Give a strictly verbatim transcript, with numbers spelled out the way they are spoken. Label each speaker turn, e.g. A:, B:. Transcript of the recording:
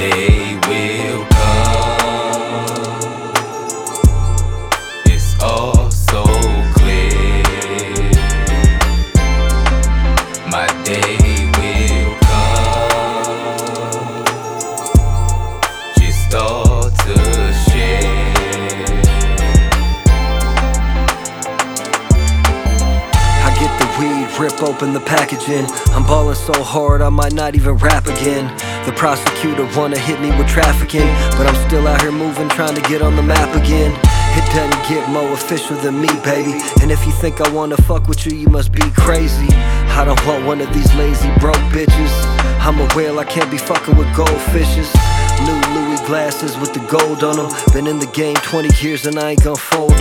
A: day will come. It's all so clear. My day will come. Just all to share.
B: I get the weed, rip open the packaging. I'm ballin' so hard I might not even rap again. The prosecutor wanna hit me with trafficking, but I'm still out here moving, trying to get on the map again. It doesn't get more official than me, baby. And if you think I wanna fuck with you, you must be crazy. I don't want one of these lazy broke bitches. I'm a whale, I can't be fucking with goldfishes. New Louis glasses with the gold on them. Been in the game twenty years and I ain't gon' fold 'em.